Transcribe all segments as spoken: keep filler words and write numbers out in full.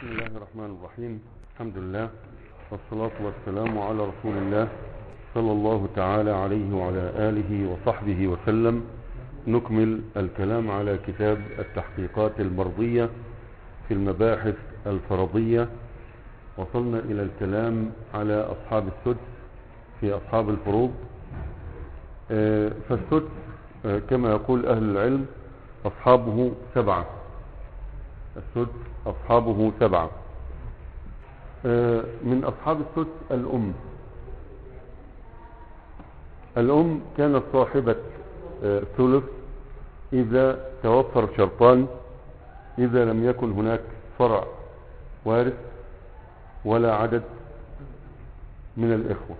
بسم الله الرحمن الرحيم. الحمد لله والصلاة والسلام على رسول الله صلى الله تعالى عليه وعلى آله وصحبه وسلم. نكمل الكلام على كتاب التحقيقات المرضية في المباحث الفرضية. وصلنا إلى الكلام على أصحاب السدس في أصحاب الفروض. فالسدس كما يقول أهل العلم أصحابه سبعة. السدس أصحابه سبعة. من أصحاب السدس الأم. الأم كانت صاحبة ثلث إذا توفر شرطان: إذا لم يكن هناك فرع وارث ولا عدد من الإخوة.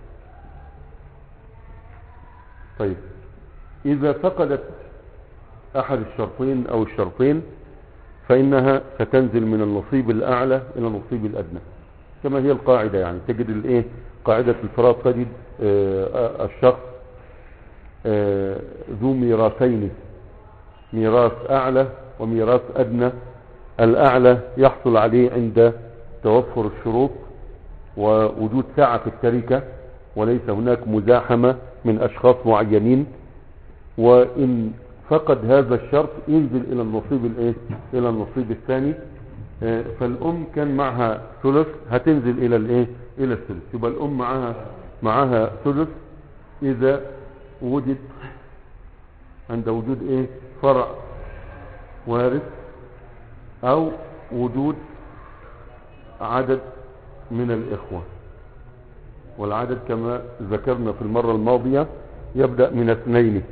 طيب، إذا فقدت أحد الشرطين أو الشرطين فإنها ستنزل من النصيب الأعلى إلى النصيب الأدنى، كما هي القاعدة. يعني تجد الإيه قاعدة الفراغ، تجد آه الشخص آه ذو ميراثين، ميراث أعلى وميراث أدنى. الأعلى يحصل عليه عند توفر الشروط ووجود سعة في التركة وليس هناك مزاحمة من أشخاص معينين. وإن فقد هذا الشرط ينزل إلى النصيب الإيه إلى النصيب الثاني. آه فالأم كان معها ثلث، هتنزل إلى الإيه إلى الثلث. يبقى الأم معها معها ثلث إذا وجد عند وجود إيه فرع وارث أو وجود عدد من الإخوة. والعدد كما ذكرنا في المرة الماضية يبدأ من اثنين.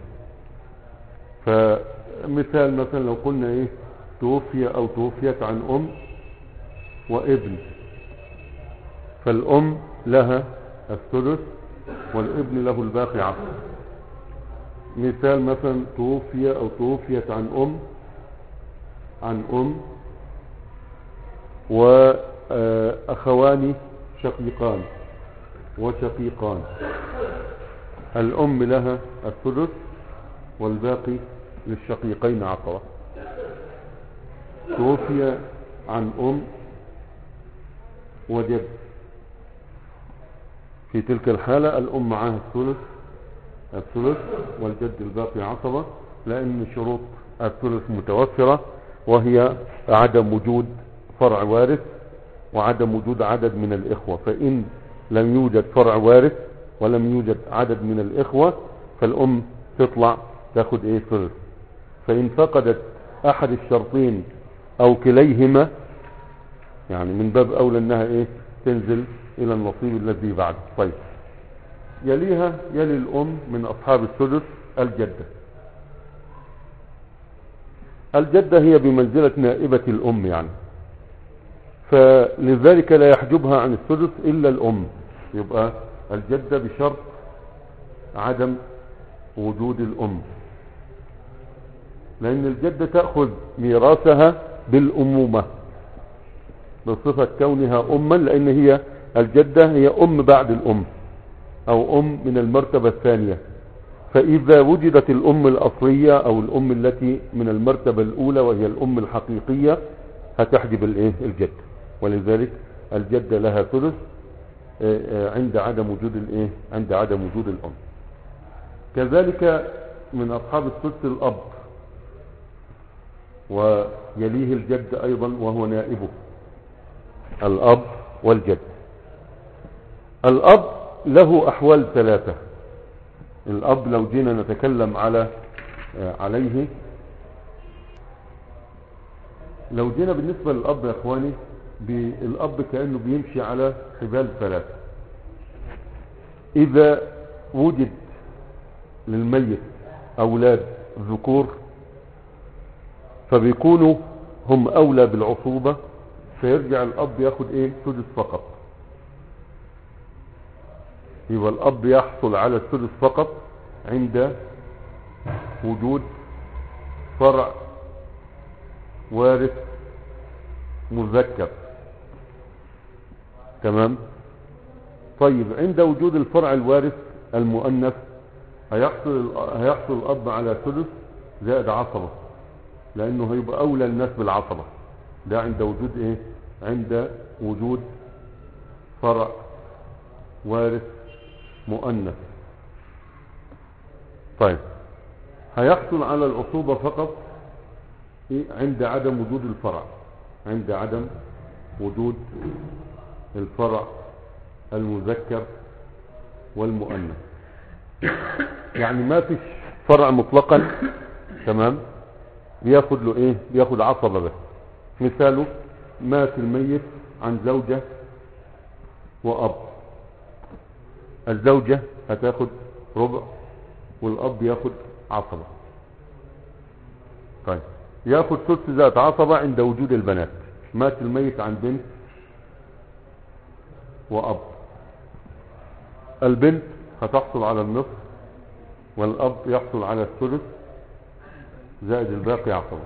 فمثال مثلا لو قلنا ايه توفي او توفيت عن ام وابن، فالام لها الثلث والابن له الباقي عشر. مثال مثلا توفي او توفيت عن ام عن ام واخوان شقيقان وشقيقان، الام لها الثلث والباقي للشقيقين عقرة. توفي عن أم وجد، في تلك الحالة الأم معها الثلث الثلث والجد الباقي عصبة، لأن شروط الثلث متوفرة، وهي عدم وجود فرع وارث وعدم وجود عدد من الإخوة. فإن لم يوجد فرع وارث ولم يوجد عدد من الإخوة فالأم تطلع تاخد ايه ثلث. فإن فقدت أحد الشرطين أو كليهما يعني من باب أولى أنها ايه تنزل إلى النصيب الذي بعده. طيب، يليها يلي الأم من أصحاب السدس الجدة. الجدة هي بمنزلة نائبة الأم يعني، فلذلك لا يحجبها عن السدس إلا الأم. يبقى الجدة بشرط عدم وجود الأم، لأن الجدة تأخذ ميراثها بالأمومة بصفة كونها أما، لأن هي الجدة هي أم بعد الأم أو أم من المرتبة الثانية. فإذا وجدت الأم الأصلية أو الأم التي من المرتبة الأولى وهي الأم الحقيقية هتحجب الإيه الجد. ولذلك الجدة لها ثلث عند عدم وجود الإيه عند عدم وجود الأم. كذلك من أصحاب السدس الأب، ويليه الجد أيضا وهو نائبه، الأب والجد. الأب له أحوال ثلاثة. الأب لو جينا نتكلم على عليه لو جينا بالنسبة للأب يا إخواني، الأب كأنه بيمشي على حبال ثلاثة. إذا وجد للميت أولاد ذكور فبيكونوا هم أولى بالعصوبة، فيرجع الأب ياخد إيه سدس فقط. يبقى الأب يحصل على السدس فقط عند وجود فرع وارث مذكر. تمام. طيب، عند وجود الفرع الوارث المؤنث هيحصل هيحصل الأب على ثلث زائد عصبة، لأنه هيبقى أولى الناس بالعصبة. ده عند وجود إيه عند وجود فرع وارث مؤنث. طيب هيحصل على العصوبة فقط عند عدم وجود الفرع، عند عدم وجود الفرع المذكر والمؤنث. يعني ما فيش فرع مطلقا، تمام، بياخد له ايه، بياخد عصبة بس. مثاله مات الميت عن زوجة وأب، الزوجة هتاخد ربع والأب ياخد عصبة. طيب ياخد ثلث ذات عصبة عند وجود البنات. مات الميت عن بنت وأب، البنت هتحصل على النصف والأب يحصل على الثلث زائد الباقي عصبة.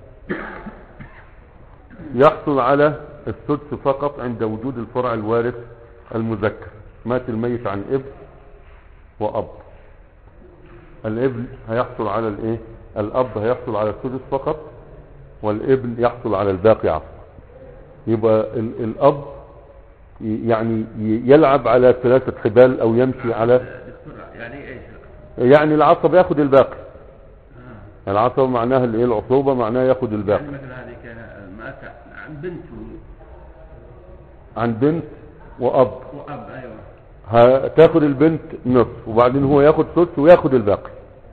يحصل على الثلث فقط عند وجود الفرع الوارث المذكر. مات الميت عن ابن وأب، الابن هيحصل على الايه، الأب هيحصل على الثلث فقط والابن يحصل على الباقي عصبة. يبقى ال الأب يعني يلعب على ثلاثة حبال او يمشي على، يعني ايش؟ يعني العصب ياخد الباقي. آه. العصب معناها الايه، العصوبة معناها ياخد الباقي. يعني مثلا هذه كان مات عن بنت عن بنت واب واب، ايوه، هتاخد البنت نصف وبعدين هو ياخد ثلث وياخد الباقي.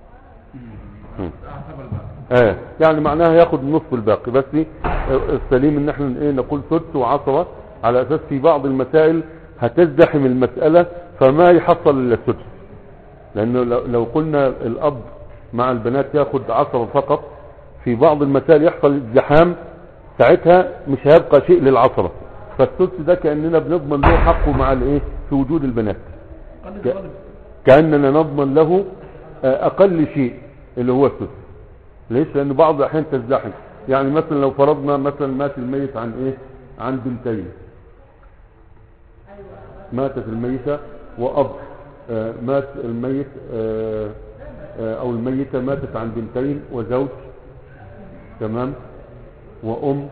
عصب الباقي. اه يعني معناها ياخد نصف الباقي. بس السليم ان احنا ايه نقول ثلث وعصبة، على اساس في بعض المسائل هتزدحم المسألة فما يحصل الا الثلث. لانه لو قلنا الاب مع البنات ياخد عصبة فقط، في بعض المسائل يحصل ازدحام، ساعتها مش هيبقى شيء للعصبة. فالثلث ده كأننا بنضمن له حقه مع الايه في وجود البنات، كأننا نضمن له اقل شيء اللي هو الثلث. ليش؟ لان بعض الاحيان تزدحم. يعني مثلا لو فرضنا مثلا مات الميت عن ايه، عن بنتين، ماتت الميتة واب، آه مات الميت آه آه او الميتة ماتت عن بنتين وزوج، تمام، وام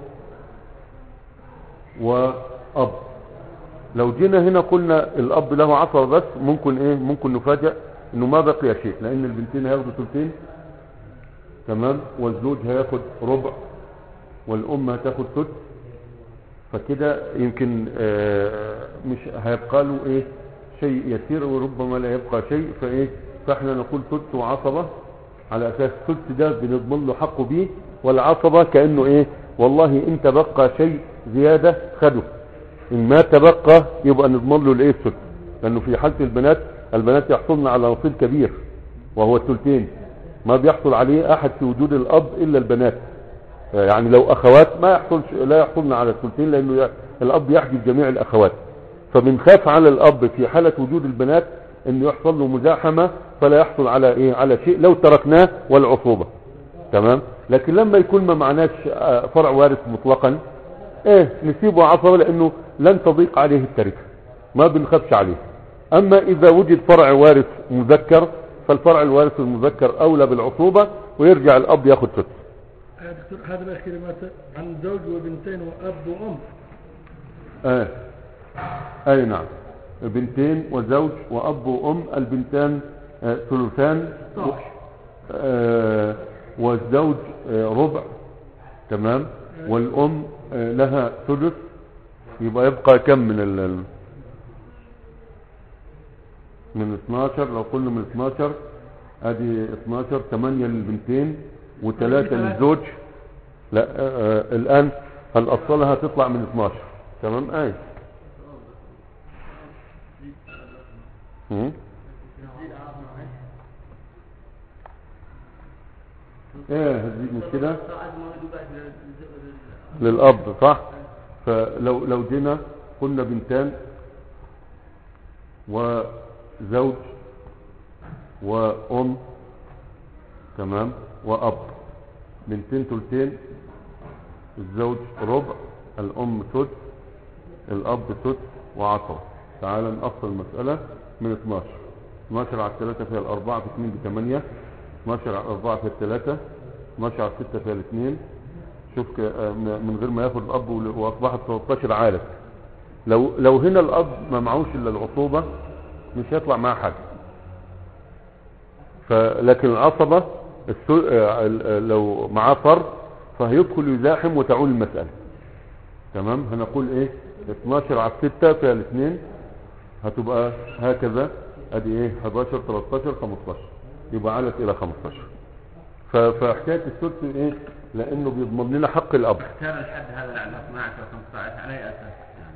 واب. لو جينا هنا قلنا الاب له عصبة بس، ممكن ايه، ممكن نفاجأ انه ما بقي شيء، لان البنتين هياخدوا ثلثين، تمام، والزوج هياخد ربع والام هتاخد ثلث. فكده يمكن آه مش هيبقى له ايه شيء يسير، وربما لا يبقى شيء. فايه، فاحنا نقول ثلث وعصبة، على اساس الثلث ده بنضمن له حقه بيه، والعصبة كأنه ايه، والله ان تبقى شيء زيادة خده، ان ما تبقى يبقى نضمن له الايه الثلث. لانه في حالة البنات، البنات يحصلن على نصيب كبير وهو الثلثين، ما بيحصل عليه احد في وجود الاب الا البنات. يعني لو اخوات ما يحصلش، لا يحصلن على الثلثين، لانه الاب يحجب جميع الاخوات. فبنخاف على الاب في حالة وجود البنات انه يحصل له مزاحمة فلا يحصل على ايه، على شيء لو تركناه والعصوبة، تمام. لكن لما يكون ما معناش فرع وارث مطلقا، ايه نسيبه عصبة، لانه لن تضيق عليه التركة، ما بنخافش عليه. اما اذا وجد فرع وارث مذكر، فالفرع الوارث المذكر اولى بالعصوبة، ويرجع الاب ياخد ثلث. يا دكتور هذا بقى كلمات عن زوج وبنتين واب وام. اه اي نعم، بنتين وزوج واب وام. البنتان آه ثلثان آه والزوج آه ربع، تمام، والام آه لها ثلث. يبقى يبقى كم من ال من اثناشر؟ لو قلنا من اثناشر ادي اثناشر، ثمانية للبنتين وثلاثة للزوج. لا آه آه الان الاصلها هتطلع من اثناشر، تمام. اي ايه هتزيد مش كده للاب، صح. فلو لو جينا قلنا بنتان وزوج وام، تمام، واب. بنتين ثلثين، الزوج ربع، الام ثلث، الاب ثلث وعصبة. تعال نقص المسألة من اثناشر. اثناشر على ثلاثة فيها الاربعة، في اثنين بثمانية. اثناشر على الاربعة فيها الثلاثة، اثناشر على ستة فيها الاثنين، شوف ك- آه، من غير ما ياخد الاب ول- واصبحت ثلاثة عشر عالة. لو لو هنا الاب ما معهوش الا العصوبة مش هيطلع معاه حاجة. فلكن العصبة السو... آه، ال- آه، لو معاه فرد فهيدخل يزاحم وتعول المسألة. تمام. هنقول ايه اتناشر على ستة فيها الاثنين هتبقى هكذا. ادي ايه حداشر تلتاشر خمستاشر يبقى علت الى خمستاشر. ف- فحكاية السدس ايه لانه بيضمن لنا حق الاب. اختار الحد هذا على اثنا عشر خمسة عشر على اي اساس يعني؟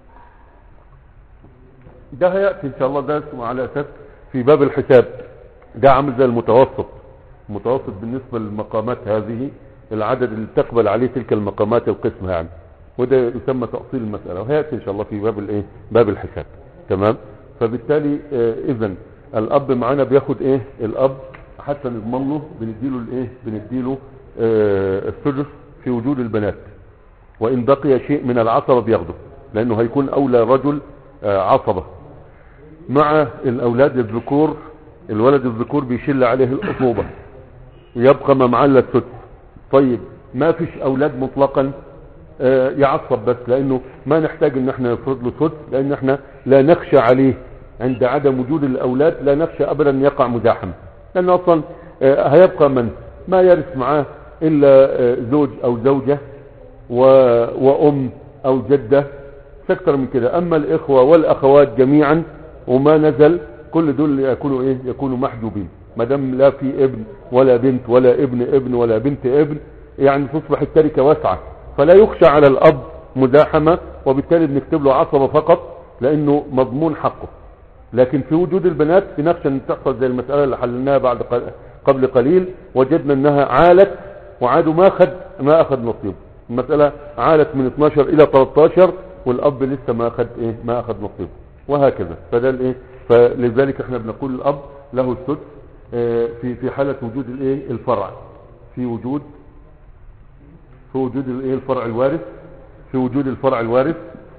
ده هيأتي ان شاء الله ده اسمه على اساس في باب الحساب. ده عامل زي المتوسط. المتوسط بالنسبة للمقامات هذه العدد اللي تقبل عليه تلك المقامات القسمة يعني. وده يسمى تأصيل المسألة وهيأتي ان شاء الله في باب الايه باب الحساب. تمام. فبالتالي آه اذا الاب معانا بياخد ايه الاب حتى نضمن له بنديله الايه بنديله آه السدس في وجود البنات. وان بقي شيء من العصبة بياخده لانه هيكون اولى رجل آه عصبة مع الاولاد الذكور. الولد الذكور بيشل عليه الأصوبة ويبقى ما معاه الا السدس. طيب ما فيش اولاد مطلقا آه يعصب بس لانه ما نحتاج ان احنا نفرض له سدس لان احنا لا نخشى عليه عند عدم وجود الاولاد. لا نخشى ابدا ان يقع مزاحم لانه اصلا آه هيبقى من ما يرث معاه الا آه زوج او زوجة و... وام او جدة اكثر من كده. اما الاخوة والاخوات جميعا وما نزل كل دول يكونوا ايه يكونوا محجوبين ما دام لا في ابن ولا بنت ولا ابن ابن ولا بنت ابن يعني تصبح التركة واسعة. فلا يخشى على الاب مزاحمة وبالتالي بنكتب له عصبة فقط لانه مضمون حقه. لكن في وجود البنات بنخشى ان تحصل زي المسألة اللي حللناها بعد قبل قليل وجدنا انها عالت وعادوا ما اخذ ما اخذ نصيب. المسألة عالت من اتناشر الى تلتاشر والاب لسه ما اخذ ايه ما اخذ نصيب وهكذا. فده الايه فلذلك احنا بنقول الاب له السدس اه في في حالة وجود الايه الفرع في وجود في وجود الايه الفرع الوارث في وجود الفرع الوارث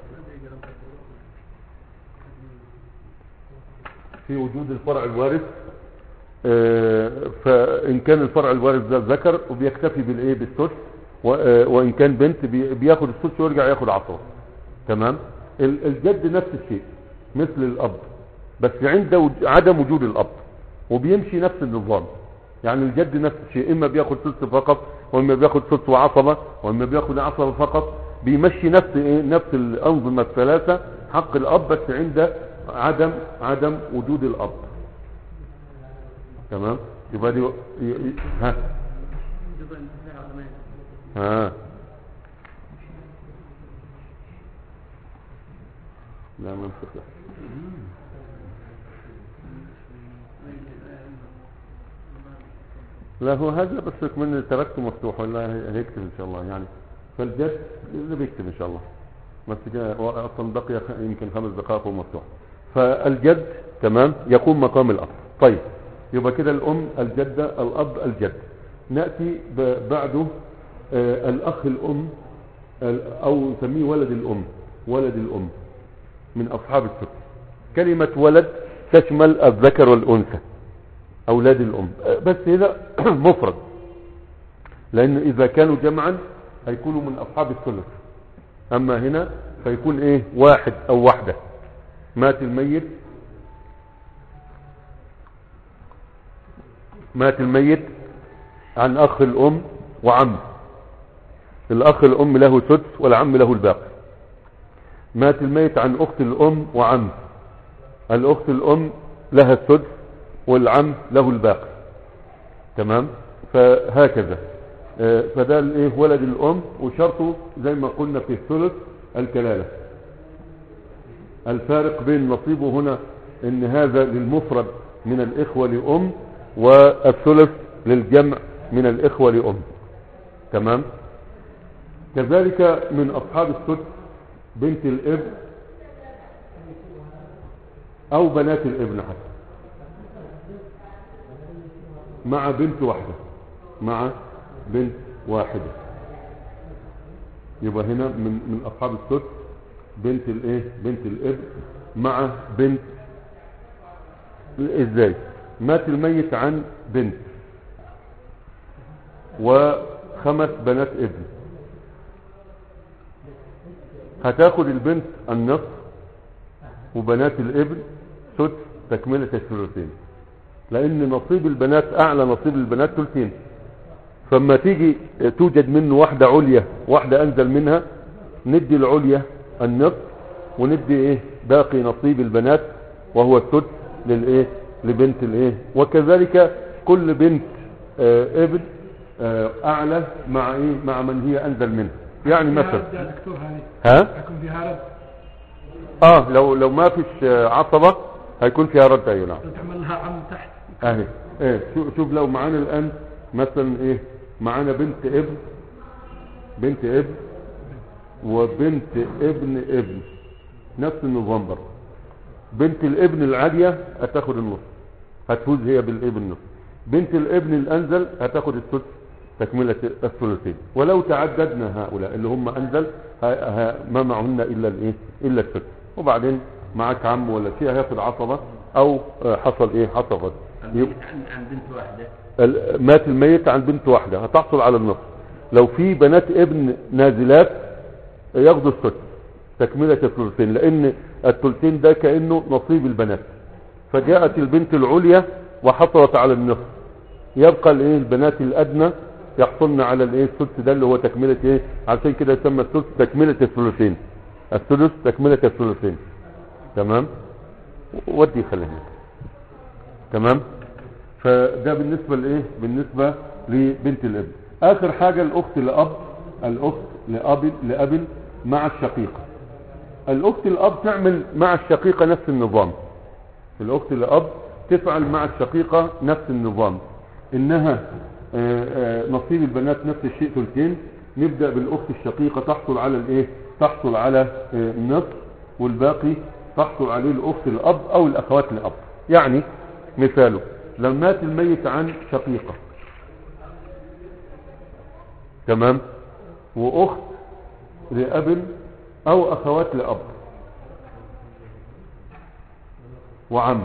في وجود الفرع الوارث اه فان كان الفرع الوارث ده ذكر وبيكتفي بالايه بالسدس وان كان بنت بياخد السدس ويرجع ياخد عصبة. تمام. الجد نفس الشيء مثل الاب بس عند عدم وجود الاب وبيمشي نفس النظام. يعني الجد نفس الشيء اما بياخد سدس فقط واما بياخد سدس وعصبة واما بياخد عصبة فقط. بيمشي نفس ايه نفس الانظمة الثلاثة حق الاب بس عند عدم عدم وجود الاب. تمام. يبقى دي ها ها لا ما نفتح لا هو هذا بس من تركته مفتوح ولا هيكتب ان شاء الله يعني. فالجد اللي بيكتب ان شاء الله بس اصلا بقي يمكن خمس دقائق ومفتوح. فالجد تمام يقوم مقام الاب. طيب يبقى كده الام الجدة الاب الجد. نأتي بعده آه الاخ الام او نسميه ولد الام. ولد الام من اصحاب السدس. كلمة ولد تشمل الذكر والانثى اولاد الام بس هنا مفرد لان اذا كانوا جمعا هيكونوا من اصحاب الثلث. اما هنا فيكون ايه واحد او واحدة. مات الميت مات الميت عن اخ الام وعم. الاخ الام له سدس والعم له الباقي. مات الميت عن اخت الام وعم. الاخت الام لها السدس والعم له الباقي. تمام. فهكذا آه فده الايه ولد الام وشرطه زي ما قلنا في الثلث الكلالة. الفارق بين نصيبه هنا ان هذا للمفرد من الاخوة لام والثلث للجمع من الاخوة لام. تمام. كذلك من اصحاب السدس بنت الابن او بنات الابن حتى مع بنت واحدة مع بنت واحدة. يبقى هنا من من اصحاب السدس بنت الايه بنت الابن مع بنت. ازاي مات الميت عن بنت وخمس بنات ابن هتاخد البنت النصف وبنات الابن سدس تكملة الثلثين، لان نصيب البنات اعلى نصيب البنات ثلثين. فما تيجي توجد منه واحدة عليا واحدة انزل منها، ندي العليا النصف وندي ايه باقي نصيب البنات وهو السدس للايه لبنت الايه. وكذلك كل بنت آه ابن آه اعلى مع ايه مع من هي انزل منها. يعني مثلا يا دكتور هذه ها هيكون فيها رد. اه لو لو ما فيش عصبة هيكون فيها رد. ايوه نعم. تعمل لها عم تحت. اهي ايه شوف, شوف لو معانا الان مثلا ايه معانا بنت ابن بنت ابن وبنت ابن ابن نفس النظام برضه. بنت الابن العالية هتاخد النص، هتفوز هي بالابن النص. بنت الابن الانزل هتاخد السدس تكملة الثلثين. ولو تعددنا هؤلاء اللي هم انزل ها ها ما معهن الا الايه الا السدس. وبعدين معاك عم ولا شيء هياخد عصبة او حصل ايه حصل غد. الميت عن عن بنت واحدة. مات الميت عن بنت واحدة هتحصل على النص. لو في بنات ابن نازلات ياخدوا السدس تكملة الثلثين، لان الثلثين ده كأنه نصيب البنات. فجاءت البنت العليا وحصلت على النصف، يبقى الايه البنات الادنى يحصلن على الايه السدس ده اللي هو تكملة ايه. عشان كده يسمى السدس تكملة الثلثين، السدس تكملة الثلثين. تمام. ودي خلينا تمام. فده بالنسبة لايه بالنسبة لبنت الابن. اخر حاجة الاخت لاب الاخت لاب لاب مع الشقيقة. الاخت الاب تعمل مع الشقيقة نفس النظام. الاخت الاب تفعل مع الشقيقة نفس النظام، انها آآ آآ نصيب البنات نفس الشيء ثلثين. نبدأ بالاخت الشقيقة تحصل على الايه تحصل على النصف، والباقي تحصل عليه الاخت الاب او الاخوات الاب. يعني مثاله لما مات الميت عن شقيقة تمام، واخت لاب او اخوات لاب وعم،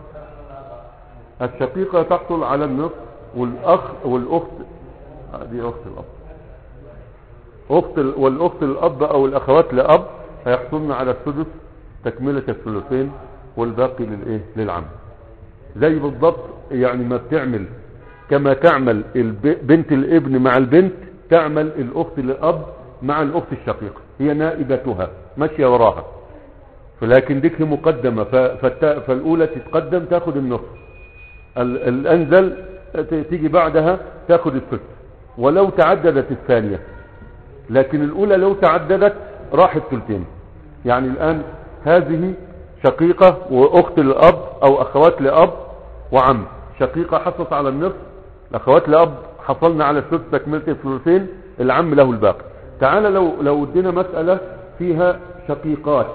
الشقيقة تحصل على النصف، والاخ والاخت دي اخت الاب اخت ال... والاخت الاب او الاخوات لاب هيحصلن على السدس تكملة الثلثين، والباقي للايه للعم. زي بالضبط يعني ما بتعمل كما تعمل الب... بنت الابن مع البنت تعمل الاخت الاب مع الاخت الشقيقة، هي نائبتها ماشية وراها. فلكن ديك مقدمة ف... فت... فالاولى تتقدم تاخد النصف، ال... الانزل تيجي بعدها تاخد السدس ولو تعددت الثانية. لكن الاولى لو تعددت راحت ثلثين. يعني الان هذه شقيقة واخت الاب او اخوات لاب وعم. شقيقة حصلت على النصف، الاخوات لاب حصلنا على السدس تكملة الثلثين، العم له الباقي. تعال لو لو ادينا مسألة فيها شقيقات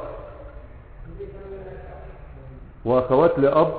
واخوات لاب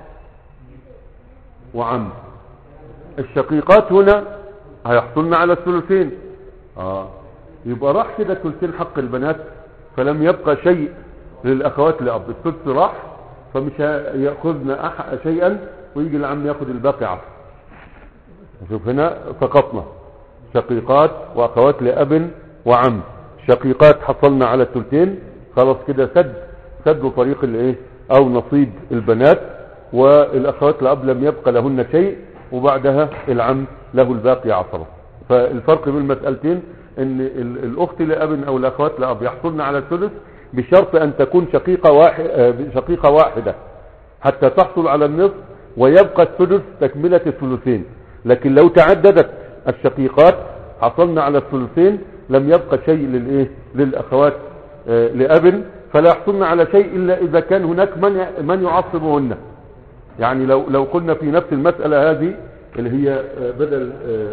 وعم. الشقيقات هنا هيحصلنا على الثلثين، اه يبقى راح كده ثلثين حق البنات، فلم يبقى شيء للاخوات لاب. الثلث راح فمش ياخذنا شيئا، ويجي العم ياخذ الباقي عصر. شوف هنا سقطنا شقيقات واخوات لاب وعم. شقيقات حصلنا على الثلثين خلاص كده سد سد طريق الايه او نصيب البنات، والاخوات لاب لم يبقى لهن شيء، وبعدها العم له الباقي عصبة. فالفرق بين المسألتين ان الاخت لاب او الاخوات لاب يحصلن على الثلث بشرط ان تكون شقيقة واحد شقيقة واحدة حتى تحصل على النصف، ويبقى الثلث تكملة الثلثين. لكن لو تعددت الشقيقات حصلنا على الثلثين لم يبقى شيء للايه للاخوات لاب، فلا يحصلن على شيء الا اذا كان هناك من من يعصبهن. يعني لو لو قلنا في نفس المسألة هذه اللي هي بدل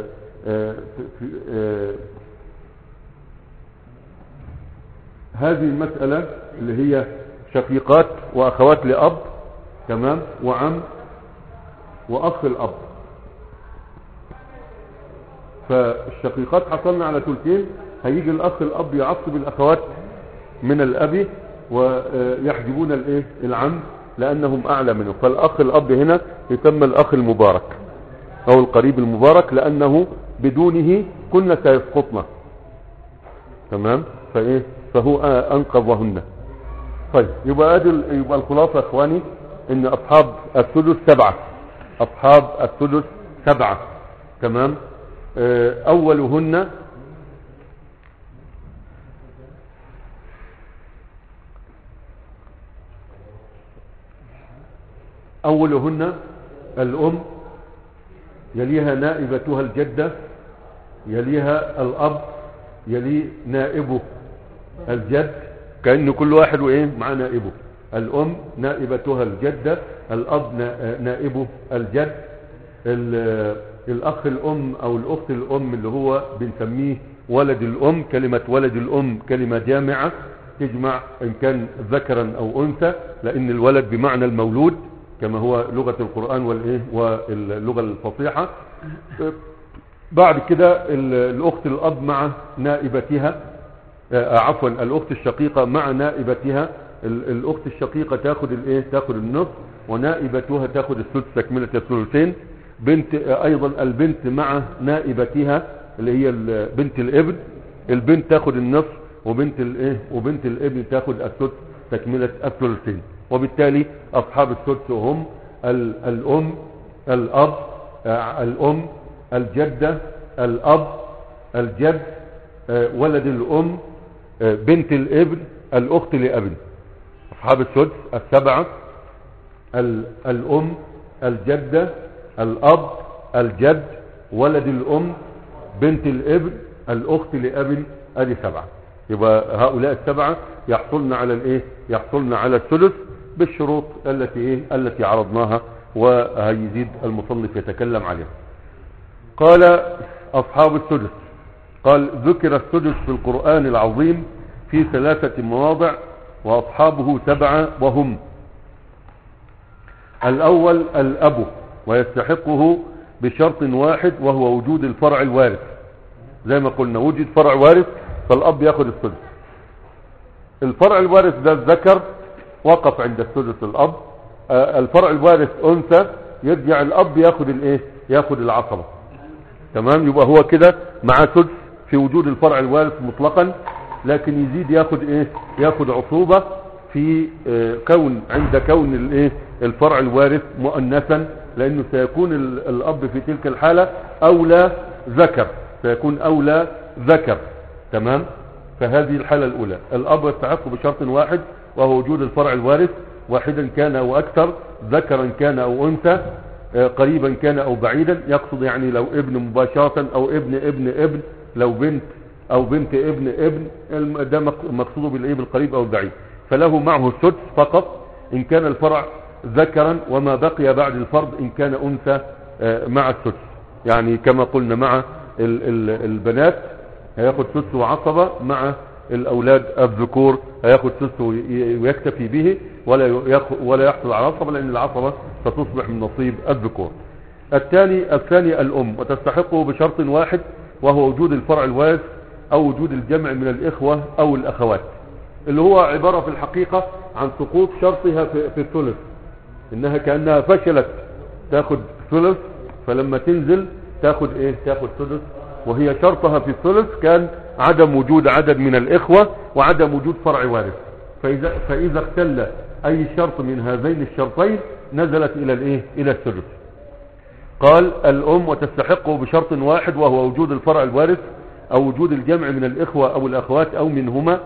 هذه المسألة اللي هي شقيقات واخوات لاب تمام وعم واخ الاب. فالشقيقات حصلنا على ثلثين، هيجي الاخ الاب يعصب الاخوات من الاب ويحجبون الايه العم لانهم اعلى منه. فالاخ الاب هنا يسمى الاخ المبارك او القريب المبارك، لانه بدونه كنا سيسقطنا. تمام. فايه فهو أنقذهن. طيب يبقى ادي يبقى الخلاصة يا اخواني ان اصحاب الثلث سبعة، اصحاب الثلث سبعة. تمام. اولهن اولهن الام، يليها نائبتها الجدة، يليها الاب، يلي نائبه الجد، كأن كل واحد وايه مع نائبه. الام نائبتها الجدة، الاب نائبه الجد، الاخ الام او الاخت الام اللي هو بنسميه ولد الام. كلمة ولد الام كلمة جامعة تجمع ان كان ذكرا او انثى، لان الولد بمعنى المولود كما هو لغة القرآن والايه واللغة الفصيحة. بعد كده الاخت الاب مع نائبتها، عفوا الاخت الشقيقة مع نائبتها. الاخت الشقيقة تاخد الايه تاخد النصف، ونائبتها تاخد الثلث تكملة الثلثين. بنت ايضا البنت مع نائبتها اللي هي بنت الابن، البنت تاخد النصف، وبنت الايه وبنت الابن تاخد الثلث تكملة الثلثين. وبالتالي اصحاب الثلث هم الام، الاب، الام، الجدة، الاب، الجد، ولد الام، بنت الابن، الاخت لابن. اصحاب الثلث السبعة الام، الجدة، الاب، الجد، ولد الام، بنت الابن، الاخت لابن. ادي سبعة. يبقى هؤلاء السبعة يحصلن على الايه يحصلن على الثلث بالشروط التي ايه التي عرضناها، وهيزيد المصنف يتكلم عليها. قال اصحاب الثلث، قال ذكر الثلث في القرآن العظيم في ثلاثة مواضع، واصحابه سبعة وهم: الاول الاب، ويستحقه بشرط واحد وهو وجود الفرع الوارث. زي ما قلنا وجد فرع وارث فالاب ياخد الثلث. الفرع الوارث ده الذكر وقف عند الثلث الاب، آه الفرع الوارث انثى يرجع الاب ياخد الايه ياخد العصبة. تمام. يبقى هو كده مع ثلث في وجود الفرع الوارث مطلقا، لكن يزيد ياخد ايه ياخد عصوبة في آه كون عند كون الايه الفرع الوارث مؤنثا، لانه سيكون الاب في تلك الحالة اولى ذكر، سيكون اولى ذكر. تمام. فهذه الحالة الاولى الاب يستحق بشرط واحد وهو وجود الفرع الوارث، واحدا كان او اكثر، ذكرا كان او انثى، قريبا كان او بعيدا. يقصد يعني لو ابن مباشرة او ابن ابن ابن، لو بنت او بنت ابن ابن، ده مقصود بالايه بالقريب او البعيد. فله معه السدس فقط ان كان الفرع ذكرا، وما بقي بعد الفرض ان كان انثى مع السدس. يعني كما قلنا مع ال ال البنات هياخد سدس وعصبة، مع الاولاد الذكور هياخد سدس ويكتفي به، ولا ولا يحصل على عصبة، لان العصبة ستصبح من نصيب الذكور. الثاني الثاني الام، وتستحقه بشرط واحد وهو وجود الفرع الوارث او وجود الجمع من الاخوة او الاخوات، اللي هو عبارة في الحقيقة عن سقوط شرطها في, في الثلث، انها كأنها فشلت تاخد ثلث، فلما تنزل تاخد ايه تاخد ثلث، وهي شرطها في الثلث كان عدم وجود عدد من الاخوة وعدم وجود فرع وارث. فاذا, فإذا اختل اي شرط من هذين الشرطين نزلت الى الايه الى الثلث. قال الام وتستحقه بشرط واحد وهو وجود الفرع الوارث او وجود الجمع من الاخوة او الاخوات او منهما،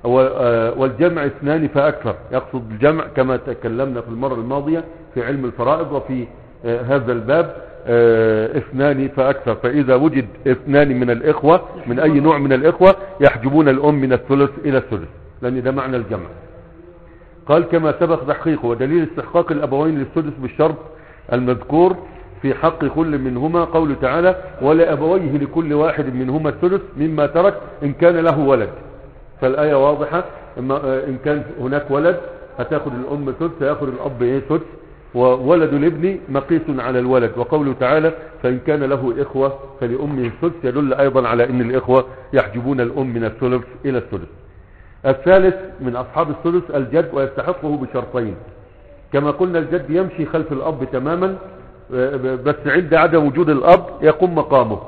والجمع اثنان فاكثر. يقصد الجمع كما تكلمنا في المرة الماضية في علم الفرائض وفي هذا الباب اثنان فاكثر. فاذا وجد اثنان من الاخوة من اي نوع من الاخوة يحجبون الام من الثلث الى الثلث، لان ده معنى الجمع. قال كما سبق تحقيقه، ودليل استحقاق الابوين للثلث بالشرط المذكور في حق كل منهما قوله تعالى ولأبويه لكل واحد منهما الثلث مما ترك إن كان له ولد. فالآية واضحة، إن كان هناك ولد هتاخد الأم ثلث، هياخد الأب ايه ثلث، وولد الابن مقيس على الولد. وقوله تعالى فإن كان له إخوة فلأمه الثلث يدل أيضا على أن الإخوة يحجبون الأم من الثلث إلى الثلث. الثالث من أصحاب الثلث الجد، ويستحقه بشرطين. كما قلنا الجد يمشي خلف الأب تماما، بس عند عدم وجود الأب يقوم مقامه،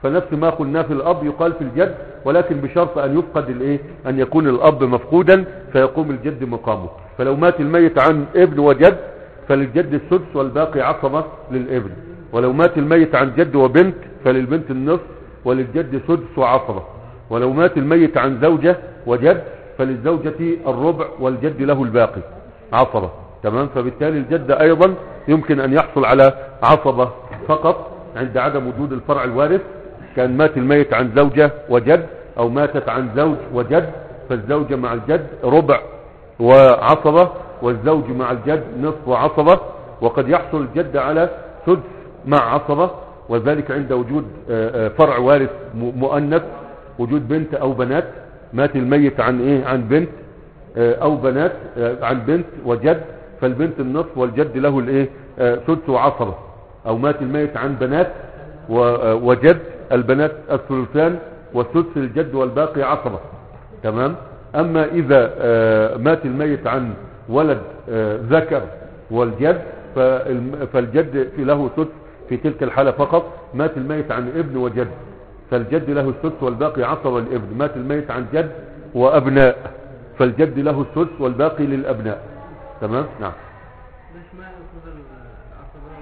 فنفس ما قلنا في الأب يقال في الجد، ولكن بشرط أن يفقد الإيه، أن يكون الأب مفقودا فيقوم الجد مقامه. فلو مات الميت عن ابن وجد فللجد السدس والباقي عصبة للابن، ولو مات الميت عن جد وبنت فللبنت النصف وللجد سدس وعصبة، ولو مات الميت عن زوجة وجد فللزوجة الربع والجد له الباقي عصبة. تمام. فبالتالي الجد أيضا يمكن أن يحصل على عصبة فقط عند عدم وجود الفرع الوارث. كان مات الميت عن زوجة وجد أو ماتت عن زوج وجد، فالزوجة مع الجد ربع وعصبة، والزوج مع الجد نصف وعصبة. وقد يحصل الجد على سدس مع عصبة، وذلك عند وجود فرع وارث مؤنث، وجود بنت أو بنات. مات الميت عن إيه، عن بنت أو بنات، عن بنت وجد فالبنت النصف والجد له الإيه، سدس وعصبة. أو مات الميت عن بنات وجد، البنات الثلثان والسدس الجد والباقي عصبة. تمام. أما إذا مات الميت عن ولد ذكر والجد فالجد له سدس في تلك الحالة فقط. مات الميت عن ابن وجد فالجد له السدس والباقي عصبة للابن. مات الميت عن جد وأبناء فالجد له السدس والباقي للأبناء. تمام. نعم. ليش ما يأخذ العصبة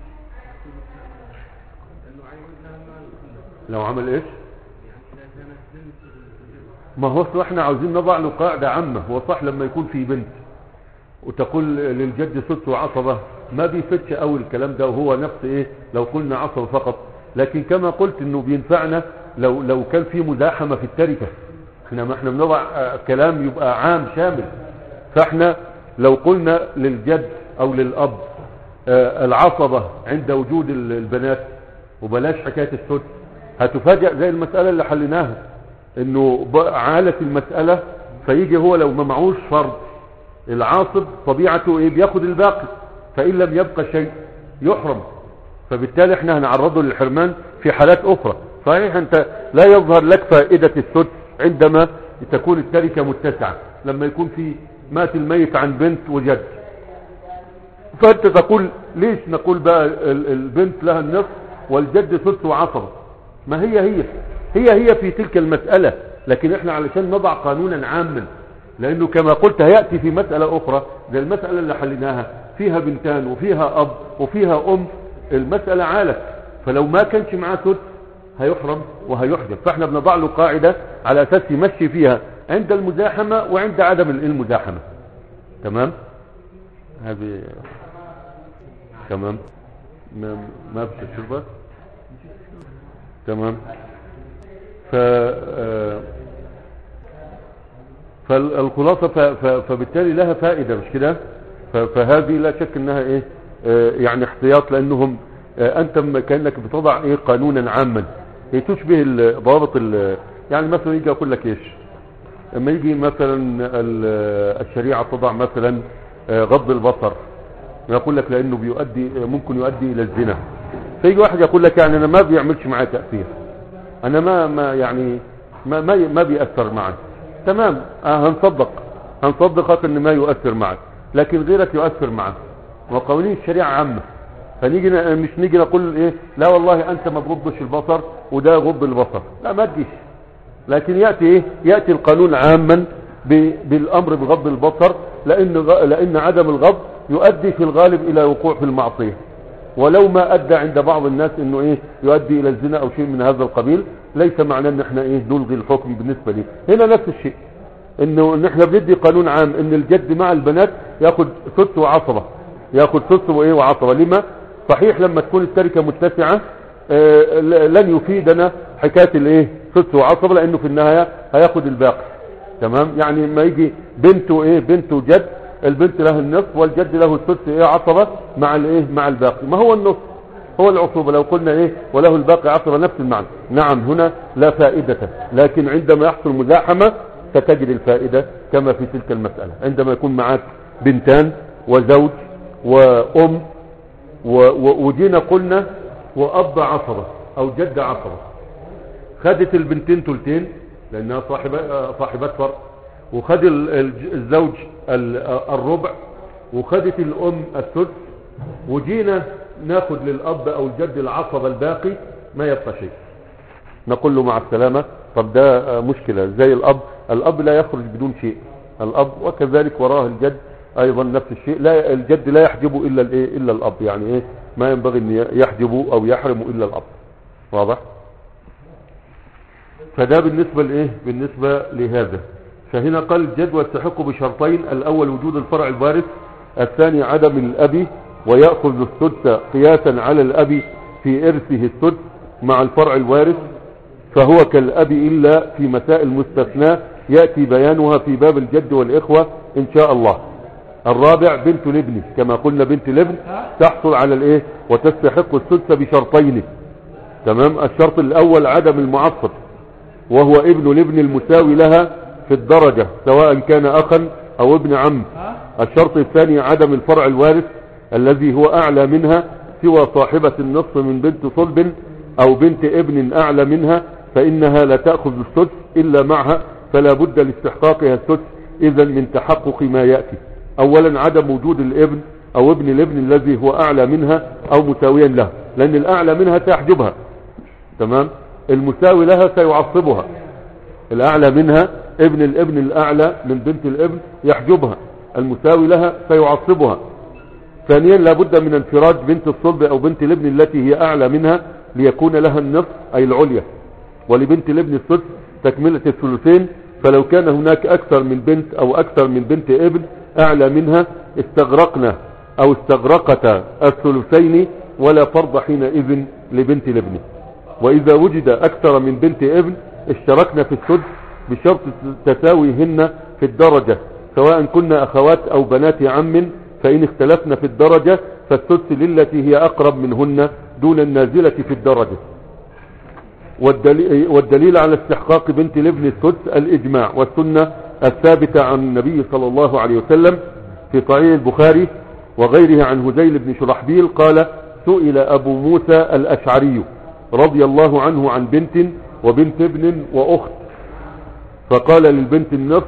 لأنه عيون لها مال؟ لو عمل إيش؟ يعني إذا كانت بنت ما هو صح، احنا عاوزين نضع له قاعدة عامة. هو صح لما يكون في بنت وتقول للجد سدس وعصبة ما بيفتش أول الكلام ده، وهو نفس ايه لو قلنا عصبة فقط. لكن كما قلت انه بينفعنا لو لو كان في مزاحمة في التركة. احنا ما احنا بنضع كلام يبقى عام شامل. فاحنا لو قلنا للجد او للأب العصبة عند وجود البنات وبلاش حكاية السدس، هتفاجأ زي المسألة اللي حليناها انه عالة المسألة، فيجي هو لو ما معوش فرض العاصب طبيعته ايه، بياخد الباقي، فإن لم يبقى شيء يحرم. فبالتالي احنا هنعرضه للحرمان في حالات اخرى. صحيح انت لا يظهر لك فائدة السدس عندما تكون التركة متسعة، لما يكون في مات الميت عن بنت وجد، فانت تقول ليش نقول بقى البنت لها النصف والجد سدس وعصبة؟ ما هي هي هي هي في تلك المسألة، لكن احنا علشان نضع قانونا عاما، لانه كما قلت هيأتي في مسألة اخرى زي المسألة اللي حليناها فيها بنتان وفيها اب وفيها ام، المسألة عالت، فلو ما كانش معاه سدس هيحرم وهيحجب. فاحنا بنضع له قاعدة على اساس يمشي فيها عند المزاحمة وعند عدم المزاحمة. تمام. هذه تمام. ما ما في الشربة. تمام. ف فالخلاصة فبالتالي لها فائدة مش كده. فهذه لا شك انها ايه يعني احتياط، لانهم انت كأنك بتضع ايه قانونا عاما هي تشبه ضوابط يعني. مثلا يجي اقول لك ايش، لما يجي مثلا الشريعة تضع مثلا غض البصر، يقول لك لانه بيؤدي ممكن يؤدي الى الزنا، فيجي واحد يقول لك يعني انا ما بيعملش معي تأثير، انا ما ما يعني ما ما, ما بيأثر معي. تمام. آه هنصدق هنصدقك ان ما يؤثر معك، لكن غيرك يؤثر معك، وقوانين الشريعة عامة. فنيجي مش نيجي نقول ايه لا والله انت ما تغضش البصر وده غض البصر، لا ما تجيش. لكن يأتي ايه يأتي القانون عاما بالامر بغض البصر، لان لان عدم الغض يؤدي في الغالب الى وقوع في المعصية، ولو ما ادى عند بعض الناس انه ايه يؤدي الى الزنا او شيء من هذا القبيل، ليس معناه ان احنا ايه نلغي الحكم بالنسبة ليه. هنا نفس الشيء، انه ان احنا بندي قانون عام ان الجد مع البنات ياخد سدس وعصبة، ياخد سدس وايه وعصبة. لما صحيح لما تكون التركة متسعة آه لن يفيدنا حكاية الايه سدس وعصبة، لانه في النهاية هياخد الباقي. تمام. يعني ما يجي بنته ايه بنته جد، البنت له النصف والجد له السدس ايه عصبة مع الايه مع الباقي. ما هو النصف هو العصوبة، لو قلنا ايه وله الباقي عصبة نفس المعنى. نعم هنا لا فائدة، لكن عندما يحصل مزاحمة ستجد الفائدة كما في تلك المسألة. عندما يكون معك بنتان وزوج وأم وجينا قلنا وأب عصبة أو جد عصبة، خدت البنتين تلتين لأنها صاحبة صاحبات فرق، وخد الزوج الربع، وخدت الأم الثلث، وجينا ناخد للأب أو الجد العصبة الباقي، ما يبقى شيء. نقول له مع السلامة. طب ده مشكلة زي الأب، الأب لا يخرج بدون شيء، الأب وكذلك وراه الجد أيضا نفس الشيء، لا الجد لا يحجبه إلا الإيه إلا الأب، يعني إيه ما ينبغي أن يحجبه أو يحرمه إلا الأب. واضح؟ فده بالنسبة لإيه بالنسبة لهذا. فهنا قال الجد ويستحق بشرطين: الأول وجود الفرع الوارث، الثاني عدم الأب، ويأخذ السدس قياسا على الأب في إرثه السدس مع الفرع الوارث، فهو كالأب إلا في مسائل مستثناة يأتي بيانها في باب الجد والإخوة إن شاء الله. الرابع بنت الابن، كما قلنا بنت الابن تحصل على الإيه وتستحق السدس بشرطين. تمام. الشرط الأول عدم المعصب، وهو ابن الابن المساوي لها في الدرجة سواء كان أخا أو ابن عم. الشرط الثاني عدم الفرع الوارث الذي هو أعلى منها سوى صاحبة النصف من بنت صلب أو بنت ابن أعلى منها، فإنها لا تأخذ السدس إلا معها، فلا بد لاستحقاقها السدس إذا من تحقق ما يأتي. أولا عدم وجود الابن أو ابن الابن الذي هو أعلى منها أو مساويا له، لأن الأعلى منها سيحجبها. تمام. المساوي لها سيعصبها. الأعلى منها ابن الابن الأعلى من بنت الابن يحجبها، المساوي لها سيعصبها. ثانيا لابد من انفراد بنت الصلب أو بنت الابن التي هي أعلى منها ليكون لها النصف أي العليا، ولبنت الابن السدس تكملة الثلثين. فلو كان هناك أكثر من بنت أو أكثر من بنت ابن أعلى منها استغرقنا أو استغرقتا الثلثين، ولا فرض حينئذ لبنت الابن. وإذا وجد أكثر من بنت ابن اشتركنا في السدس بشرط تساويهن في الدرجة، سواء كنا أخوات أو بنات عم، فإن اختلفنا في الدرجة فالسدس للتي هي أقرب منهن دون النازلة في الدرجة. والدليل, والدليل على استحقاق بنت الابن السدس الإجماع والسنة الثابتة عن النبي صلى الله عليه وسلم في صحيح البخاري وغيره عن هذيل بن شرحبيل قال: سئل أبو موسى الأشعري رضي الله عنه عن بنت وبنت ابن وأخت، فقال للبنت النصف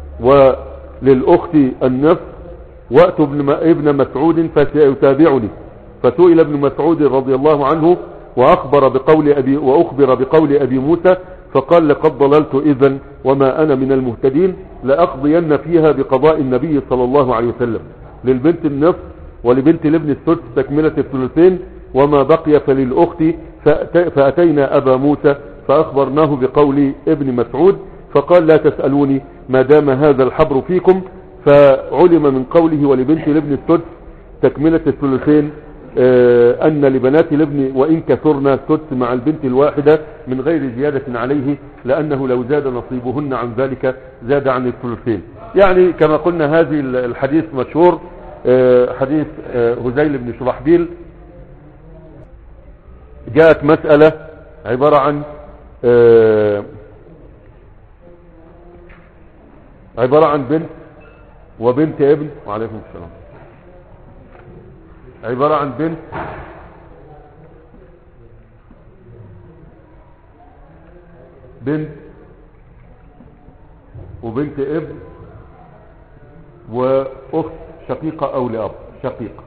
وللأخت النصف، وأتوا ابن مسعود فسيتابعني. فسئل ابن مسعود رضي الله عنه وأخبر بقول أبي وأخبر بقول أبي موسى، فقال: لقد ضللت إذن وما أنا من المهتدين، لأقضين فيها بقضاء النبي صلى الله عليه وسلم. للبنت النصف ولبنت الابن السدس تكملة الثلثين، وما بقي فللأخت. فأتينا أبا موسى فأخبرناه بقول ابن مسعود، فقال: لا تسألوني ما دام هذا الحبر فيكم. فعلم من قوله ولبنت الابن السدس تكملة الثلثين آه أن لبنات الابن وإن كثرنا السدس مع البنت الواحدة من غير زيادة عليه، لأنه لو زاد نصيبهن عن ذلك زاد عن الثلثين. يعني كما قلنا هذه الحديث مشهور، آه حديث آه هذيل بن شرحبيل. جاءت مسألة عبارة عن آه عبارة عن بنت وبنت ابن، وعليكم السلام، عبارة عن بنت بنت وبنت ابن وأخت شقيقة أو لأب شقيقة.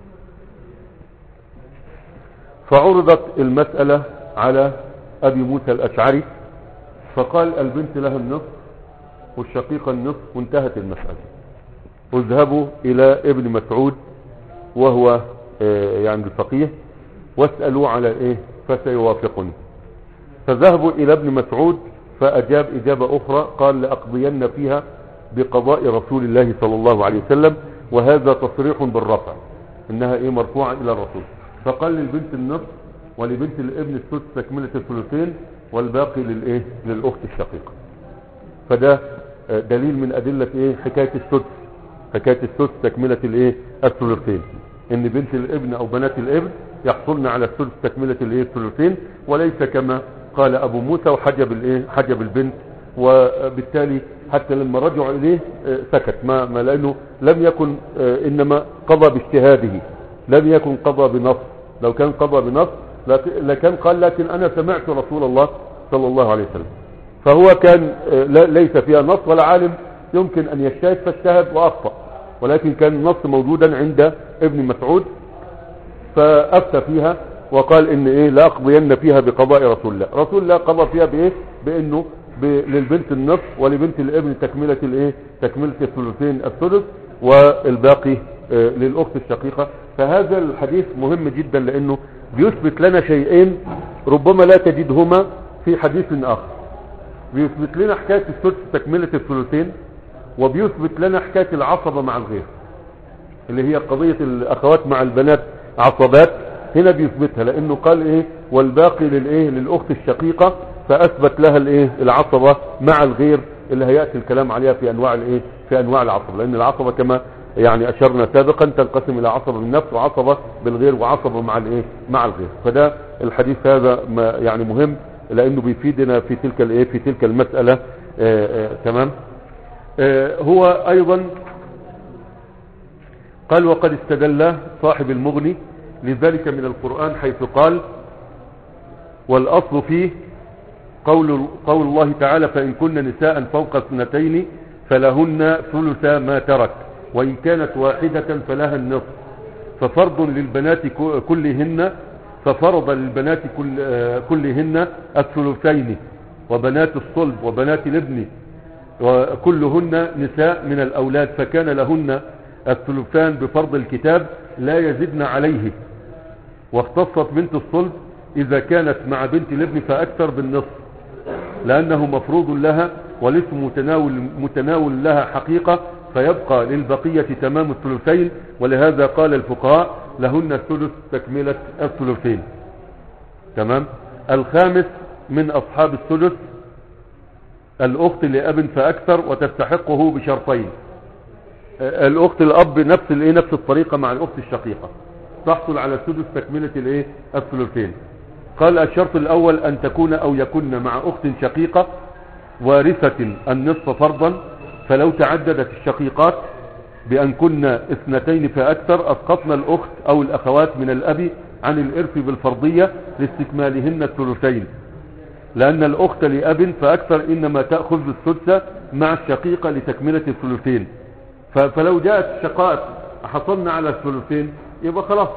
فعرضت المسألة على أبي موسى الأشعري، فقال: البنت لها النصف والشقيقة النصف، وانتهت المسألة. اذهبوا إلى ابن مسعود وهو يعني الفقيه واسألوا على ايه فسيوافقني. فذهبوا الى ابن مسعود فاجاب اجابة اخرى، قال: لأقضين فيها بقضاء رسول الله صلى الله عليه وسلم. وهذا تصريح بالرفع، انها ايه مرفوعة الى الرسول. فقال: للبنت النصف ولبنت الابن السدس تكملة الثلثين، والباقي للايه للاخت الشقيقة. فده دليل من ادلة ايه حكاية السدس، حكاية السدس تكملة الايه الثلثين، ان بنت الابن او بنات الابن يحصلن على الثلث تكملة الايه الثلثين، وليس كما قال ابو موسى وحجب الايه حجب البنت. وبالتالي حتى لما رجعوا اليه سكت، ما, ما لانه لم يكن انما قضى باجتهاده، لم يكن قضى بنص. لو كان قضى بنص لكان قال: لكن انا سمعت رسول الله صلى الله عليه وسلم. فهو كان ليس فيها نص، ولا عالم يمكن ان يجتهد فاجتهد واخطأ، ولكن كان النص موجودا عند ابن مسعود فافتى فيها وقال ان ايه لا اقضين فيها بقضاء رسول الله. رسول الله قضى فيها بايه؟ بانه ب... للبنت النصف ولبنت الابن تكملة الايه تكملة الثلثين الثلث والباقي آه للاخت الشقيقة. فهذا الحديث مهم جدا لانه بيثبت لنا شيئين ربما لا تجدهما في حديث اخر. بيثبت لنا حكاية الثلث تكملة الثلثين، وبيثبت لنا حكاية العصبة مع الغير اللي هي قضية الاخوات مع البنات عصبات. هنا بيثبتها لانه قال ايه والباقي للايه للاخت الشقيقة، فاثبت لها الايه العصبة مع الغير اللي هيأتي الكلام عليها في انواع الايه في انواع العصبة. لان العصبة كما يعني اشرنا سابقا تنقسم الى عصبة بالنفس وعصبة بالغير وعصبة مع الايه مع الغير. فده الحديث هذا ما يعني مهم لانه بيفيدنا في تلك الايه في تلك المسألة. آآ آآ تمام. هو ايضا قال وقد استدل صاحب المغني لذلك من القرآن حيث قال والاصل فيه قول, قول الله تعالى فإن كن نساء فوق اثنتين فلهن ثلث ما ترك وإن كانت واحدة فلها النصف ففرض للبنات كلهن ففرض للبنات كل كلهن الثلثين وبنات الصلب وبنات الابن وكلهن نساء من الأولاد فكان لهن الثلثان بفرض الكتاب لا يزدن عليه. واختصت بنت الصلب إذا كانت مع بنت الابن فأكثر بالنصف لأنه مفروض لها والاسم متناول, متناول لها حقيقة فيبقى للبقية تمام الثلثين. ولهذا قال الفقهاء لهن الثلث تكملة الثلثين. تمام. الخامس من أصحاب الثلث الأخت لأب فأكثر وتستحقه بشرطين. الأخت الأب نفس الايه نفس الطريقة مع الأخت الشقيقة تحصل على الثلث تكملة الايه الثلثين. قال الشرط الأول أن تكون أو يكون مع أخت شقيقة وارثة النصف فرضا، فلو تعددت الشقيقات بأن كنا اثنتين فأكثر أسقطنا الأخت أو الأخوات من الأب عن الإرث بالفرضية لاستكمالهن الثلثين، لأن الأخت لأب فأكثر إنما تأخذ السدس مع الشقيقة لتكملة الثلثين. فلو جاءت الشقائق حصلنا على الثلثين يبقى خلاص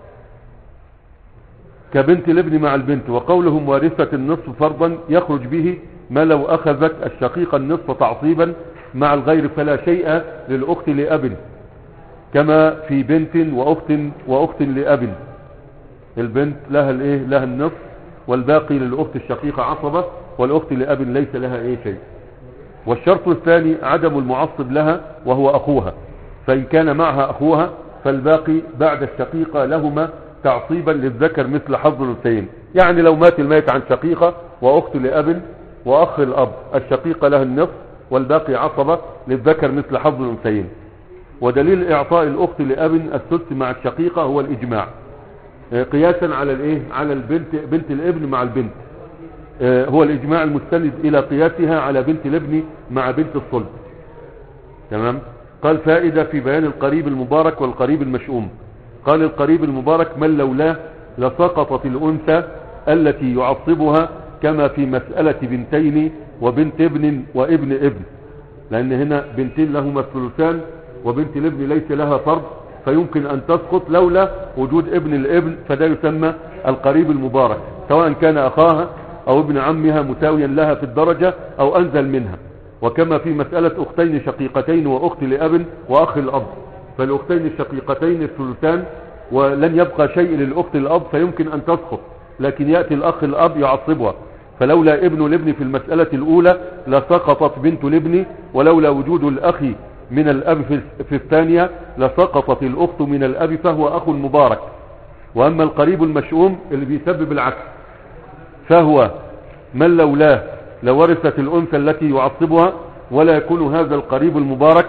كبنت الابن مع البنت. وقولهم وارثة النصف فرضا يخرج به ما لو أخذت الشقيقة النصف تعصيبا مع الغير فلا شيء للأخت لأب كما في بنت وأخت وأخت لأب. البنت لها الايه لها النصف والباقي للأخت الشقيقة عصبة والأخت لأب ليس لها ايه شيء. والشرط الثاني عدم المعصب لها وهو أخوها، فإن كان معها أخوها فالباقي بعد الشقيقة لهما تعصيبا للذكر مثل حظ الأنثيين. يعني لو مات الميت عن شقيقة وأخت لأب وأخ الأب الشقيقة لها النصف والباقي عصبة للذكر مثل حظ الأنثيين. ودليل إعطاء الأخت لأب السدس مع الشقيقة هو الإجماع قياسا على الايه على البنت بنت الابن مع البنت، هو الإجماع المستند إلى قياسها على بنت الابن مع بنت الصلب. تمام. قال فائدة في بيان القريب المبارك والقريب المشؤوم. قال القريب المبارك من لولاه لسقطت الأنثى التي يعصبها كما في مسألة بنتين وبنت ابن وابن ابن، لأن هنا بنتين لهما الثلثان وبنت الابن ليس لها فرض فيمكن أن تسقط لولا وجود ابن الابن، فده يسمى القريب المبارك سواء كان أخاها أو ابن عمها مساويا لها في الدرجة أو أنزل منها. وكما في مسألة أختين شقيقتين وأخت لأب وأخ الأب، فالأختين الشقيقتين الثلثان ولن يبقى شيء للأخت الأب فيمكن أن تسقط، لكن يأتي الأخ الأب يعصبها. فلولا ابن الابن في المسألة الأولى لسقطت بنت الابن، ولولا وجود الأخ من الأب في الثانية لسقطت الأخت من الأب فهو أخ مبارك. وأما القريب المشؤوم اللي بيسبب العكس فهو من لولاه لورثت الأنثى التي يعصبها ولا يكون هذا القريب المبارك.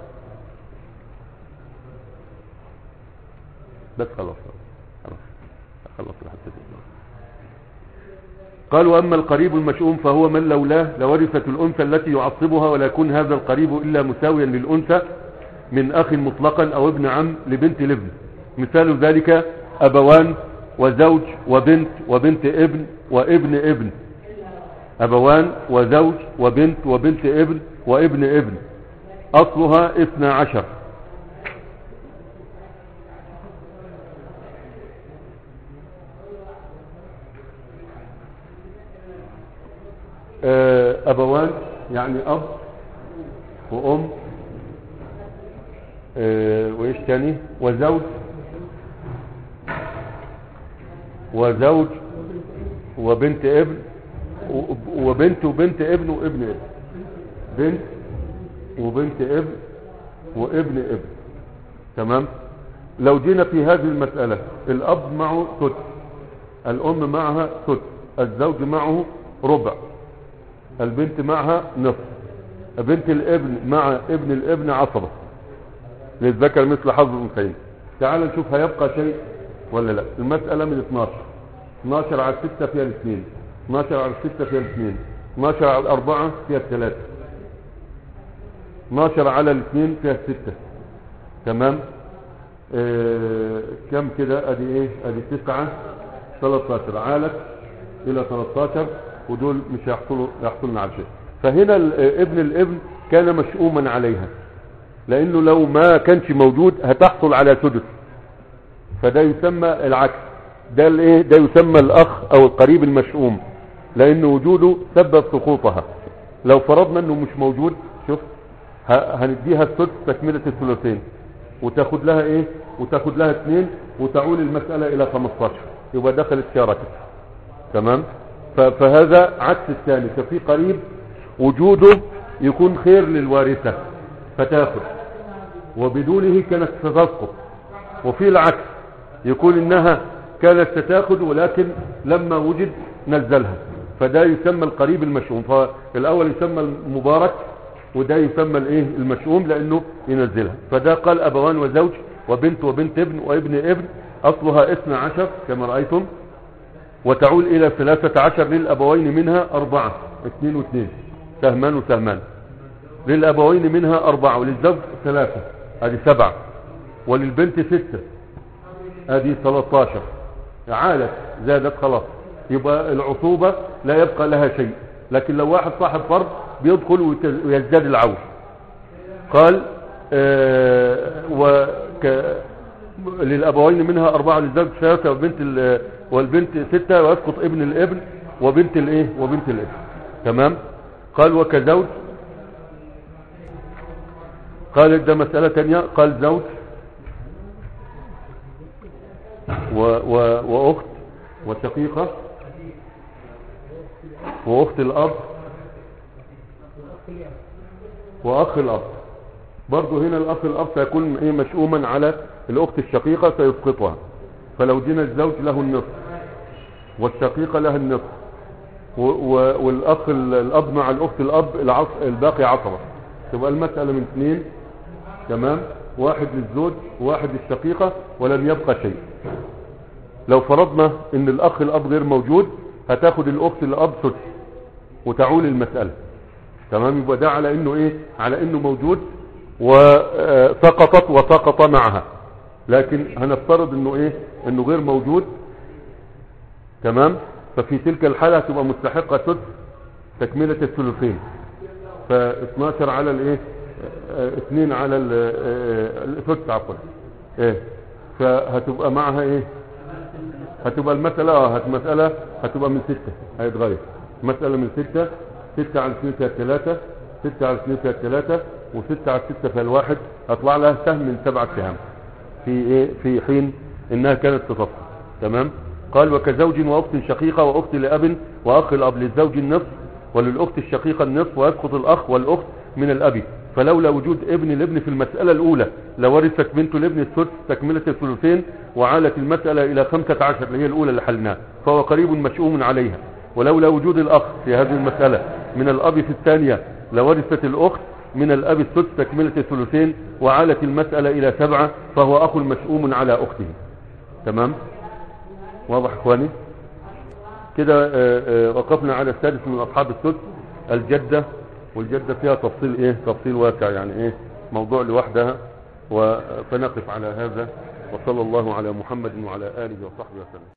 بس خلاص خلاص خلاص قال وأما القريب المشؤوم فهو من لولاه لورثت الأنثى التي يعصبها ولا يكون هذا القريب إلا مساويا للأنثى من أخ مطلقا أو ابن عم لبنت الابن. مثال ذلك أبوان وزوج وبنت وبنت ابن وابن ابن. أبوان وزوج وبنت وبنت ابن وابن ابن أصلها اثنى عشر. يعني اب وام اه وايش تاني وزوج وزوج وبنت ابن وبنت وبنت ابن وابن ابن بنت وبنت ابن وابن ابن. تمام. لو جينا في هذه المسألة الاب معه سدس، الام معها سدس، الزوج معه ربع، البنت معها نصف، بنت الابن مع ابن الابن عصبة، للذكر مثل حظ الانثيين. تعال نشوف هيبقى شيء ولا لا. المسألة من اثناشر، اثناشر على ستة فيها الاثنين، اثناشر على ستة فيها الاثنين، اثناشر على الاربعة فيها الثلاثة، اثناشر على الاثنين فيها الستة. تمام. اه كم كده؟ ادي ايه؟ ادي تسعة، ثلاثة عشر، عالك الى ثلاثة عشر، ودول مش هيحصلوا يحصلنا على شيء. فهنا ابن الابن كان مشؤوما عليها، لانه لو ما كانش موجود هتحصل على سدس، فده يسمى العكس، ده الايه؟ ده يسمى الاخ او القريب المشؤوم، لان وجوده سبب سقوطها. لو فرضنا انه مش موجود، شوف هنديها السدس تكملة الثلثين، وتاخد لها ايه؟ وتاخد لها اثنين، وتعول المسألة الى خمستاشر، يبقى دخلت شاركت. تمام. فهذا عكس الثاني. ففي قريب وجوده يكون خير للوارثة فتاخد، وبدونه كانت ستسقط. وفي العكس يكون انها كانت ستاخد ولكن لما وجد نزلها، فده يسمى القريب المشؤوم. فالاول يسمى المبارك، وده يسمى الايه؟ المشؤوم، لانه ينزلها. فده قال ابوان وزوج وبنت وبنت ابن وابن ابن، اصلها اثنى عشر كما رأيتم، وتعول الى ثلاثة عشر، للابوين منها اربعة، اثنين واثنين، سهمان وسهمان. للابوين منها اربعة، وللزوج ثلاثة، ادي سبعة، وللبنت ستة، ادي ثلاثة عشر. عالت زادت خلاص، يبقى العصوبة لا يبقى لها شيء. لكن لو واحد صاحب فرض بيدخل ويزداد العول. قال آه وك للابوين منها اربعة، للزوج ثلاثة، وبنت والبنت ستة، ويسقط ابن الابن وبنت الايه؟ وبنت الابن. تمام. قال وكزوج، قال ده مسألة تانية. قال زوج و و واخت وشقيقة واخت الاب واخ الاب. برضو هنا الاخ الاب سيكون ايه؟ مشؤوما على الاخت الشقيقة، سيسقطها. فلو جينا الزوج له النصف، والشقيقة لها النصف، والاخ الاب مع الاخت الاب العص... الباقي عصبة، تبقى المسألة من اثنين. تمام. واحد للزوج وواحد للشقيقة، ولم يبقى شيء. لو فرضنا ان الاخ الاب غير موجود، هتاخد الاخت الاب سدس، وتعول المسألة. تمام. يبقى ده على انه ايه؟ على انه موجود وسقطت وسقط معها. لكن هنفترض انه ايه؟ انه غير موجود. تمام. ففي تلك الحالة هتبقى مستحقة سدس تكملة الثلثين. فاثناشر على الايه؟ اثنين على السدس عفوا. ايه؟ فهتبقى معها ايه؟ هتبقى المسألة اه المسألة هتبقى من ستة، هيتغير مسألة من ستة. ستة على اثنين فيها ثلاثة، ستة على اثنين فيها ثلاثة، وستة على ستة فيها الواحد، هطلع لها سهم من سبعة سهام في ايه؟ في حين انها كانت تفصل. تمام. قال وكزوج واخت شقيقة واخت لاب واخ الاب، للزوج النصف وللاخت الشقيقة النصف، ويسقط الاخ والاخت من الاب. فلولا وجود ابن الابن في المسألة الاولى لورثت بنت الابن السدس تكملة الثلثين، وعالت المسألة الى خمسة عشر اللي هي الاولى اللي حلناها، فهو قريب مشؤوم عليها. ولولا وجود الاخ في هذه المسألة من الاب في الثانية لورثت الاخت من الاب السدس تكملة الثلثين، وعالت المسألة الى سبعة، فهو اخ مشؤوم على اخته. تمام. واضح اخواني كده؟ وقفنا على السادس من اصحاب السدس، الجدة. والجدة فيها تفصيل ايه؟ تفصيل واسع، يعني ايه؟ موضوع لوحدها. فنقف على هذا، وصلى الله على محمد وعلى آله وصحبه وسلم.